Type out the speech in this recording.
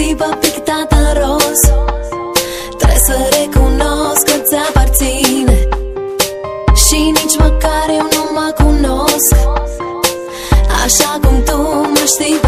clipă pictată în roz. Trebuie să recunosc că ți-aparține și nici măcar eu nu mă cunosc așa cum tu mă știi